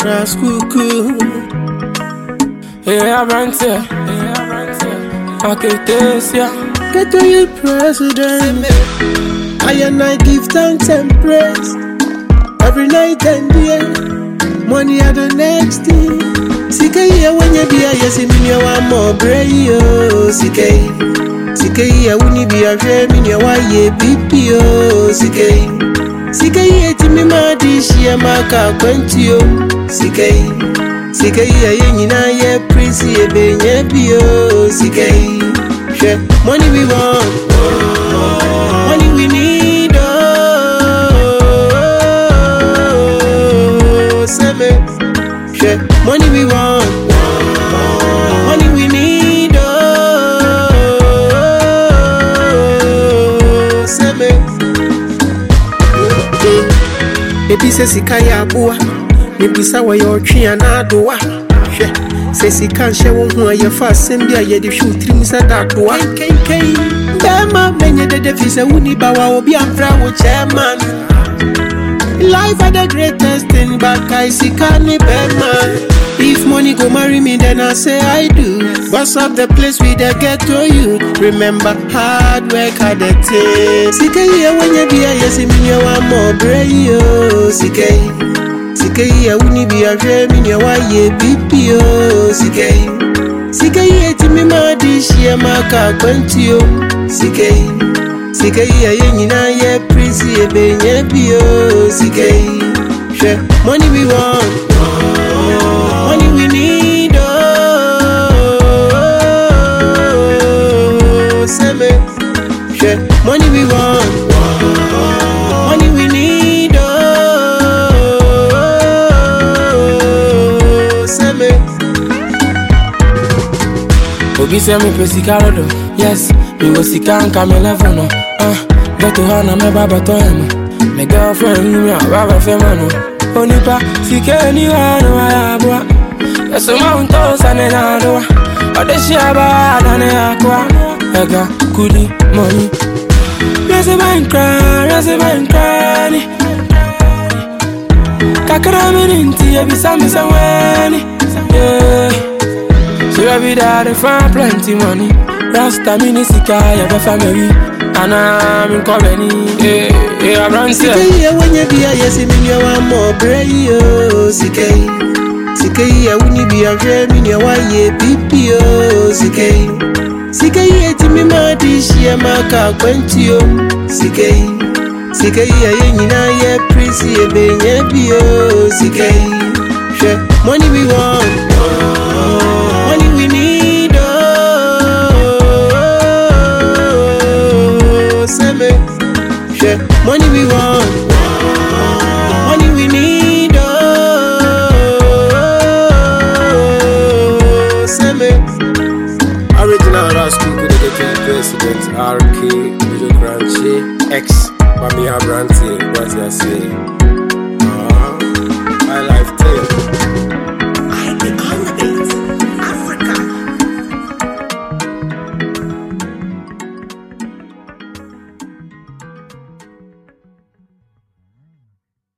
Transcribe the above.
Raskuku. Yeah, Brantia. Okay, this, yeah. Get to you, president. I and I give thanks and praise every night and day. Money are the next thing. Sikaya when you be a yes, in your one more brayo. Sikaya when you be a shame in your way, BPO. Sikaya to me, my dish, ya maka quentio. Sikaya yenina ye prissy, a benye bio. Money we want, money we need, money we want, money we need, Maybe say sikaya bua, maybe sawa your tree and adoa. Say si can't share one who are your fast and be a yedi shoot trims at that one. Bema, many the defis a woonie bawa will be a proud chairman. Life are the greatest thing, but I see can't Bema. If money go marry me, then I say I do. Boss up the place with the ghetto you. Remember hard work had the taste. Sikaya when you be a yes, in your one more brayo. Sikaya wouldn't be a shame in your way, BPO. Sikaya to me, my dish, ya maka quentio. Sikaya yenina ye prissy, a benye bio. Money we want, money we need, money we want, money we need, Obi say me pesi karodo, yes, me go sika and come level. Get to her na me baba to him. My girlfriend me a baba femano. Onipa sike anywhere no ayabwa. Yes, mount toes and another. Odeshi aba na ne akwa. Ega kudi money. Rase bank cry. Kakara me ninti ebisa me saweni. Yeah. So every day I find plenty money. Rasta mini sika ya be family. And I'm in colony. Yeah, Brantia. Sikaya when you be a yes, in your one more brayo. Sikaya when you be a shame in your way, BPO. Sikaya to me, my dish, ya maka quentio. Sikaya yenina ye prissy, a benye bio. Money we want, money we need, money we want, money we need, Original Raskuku, the president, RK, Video Crunchy, X, Mami Abranti, what you say? My life.